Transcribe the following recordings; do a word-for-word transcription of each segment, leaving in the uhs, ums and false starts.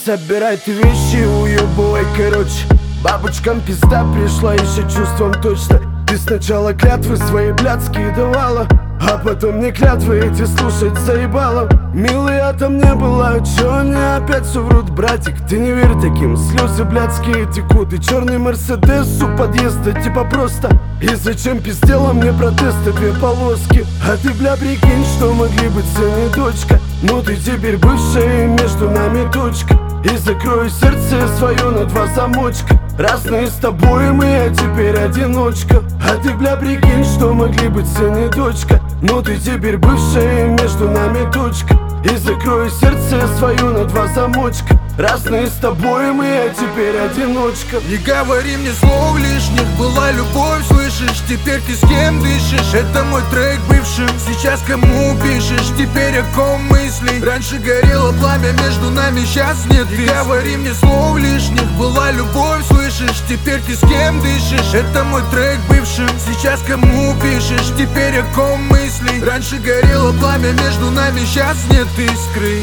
собирай ты вещи, уебывай, короче. Бабочкам пизда пришла еще чувством точно. Ты сначала клятвы свои блядские давала, а потом мне клятвы эти слушать заебало. Милый, а там не было, чё они опять все врут, братик? Ты не верь таким, слезы блядские текут. И черный мерседес у подъезда типа просто. И зачем пиздела мне протесты две полоски? А ты, бля, прикинь, что могли быть сын и дочка. Ну ты теперь бывшая, и между нами точка. И закрою сердце свое на два замочка. Разные с тобой мы, а теперь одиночка. А ты, бля, прикинь, что могли быть сын и дочка. Ну ты теперь бывшая, и между нами точка. И закрою сердце свое на два замочка. Разные с тобой мы, а теперь одиночка. Не говори мне слов лишних, была любовь, слышишь? Теперь ты с кем дышишь? Это мой трек бывшим. Сейчас кому пишешь? Теперь о ком мысли? Раньше горело пламя между нами, сейчас нет. Не говори мне слов лишних, была любовь, слышишь? Теперь ты с кем дышишь? Это мой трек бывшим. Сейчас кому пишешь? Теперь о ком мысли? Раньше горело пламя между нами, сейчас нет искры.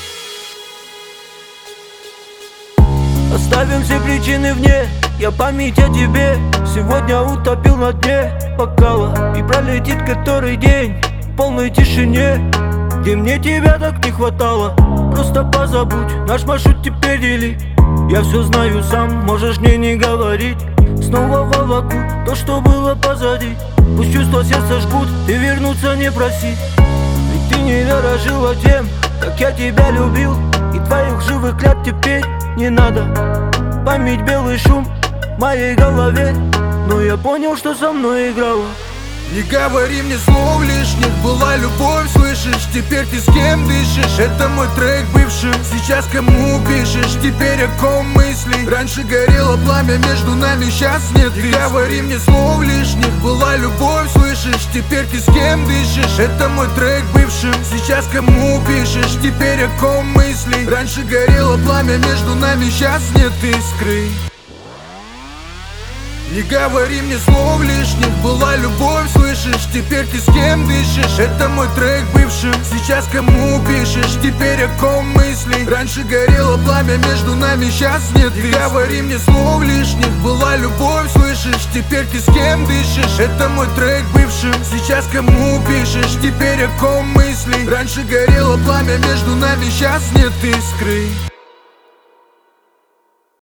Оставим все причины вне, я память о тебе сегодня утопил на дне бокала. И пролетит который день в полной тишине, где мне тебя так не хватало. Просто позабудь, наш маршрут теперь дели. Я все знаю сам, можешь мне не говорить. Снова волоку то, что было позади. Пусть чувства сердца жгут, ты вернуться не проси. Ведь ты не дорожила тем, как я тебя любил. И твоих живых клятв теперь не надо. Память белый шум в моей голове, но я понял, что со мной играла. Не говори мне слов лишних, была любовь, слышишь? Теперь ты с кем дышишь? Это мой трек бывшим. Сейчас кому пишешь? Теперь о ком мысли? Раньше горело пламя между нами, сейчас нет. Не говори мне слов лишних, была любовь, слышишь? Теперь ты с кем дышишь? Это мой трек бывшим. Сейчас кому пишешь? Теперь о ком мысли? Раньше горело пламя между нами, сейчас нет искры. Не говори мне слов лишних, была любовь, слышишь? Теперь ты с кем дышишь? Это мой трек бывшим. Сейчас кому пишешь? Теперь о ком мысли? Раньше горело пламя между нами, сейчас нет. Не говори мне слов лишних, была любовь, слышишь? Теперь ты с кем дышишь? Это мой трек бывшим. Сейчас кому пишешь? Теперь о ком мысли? Раньше горело пламя между нами, сейчас нет искры.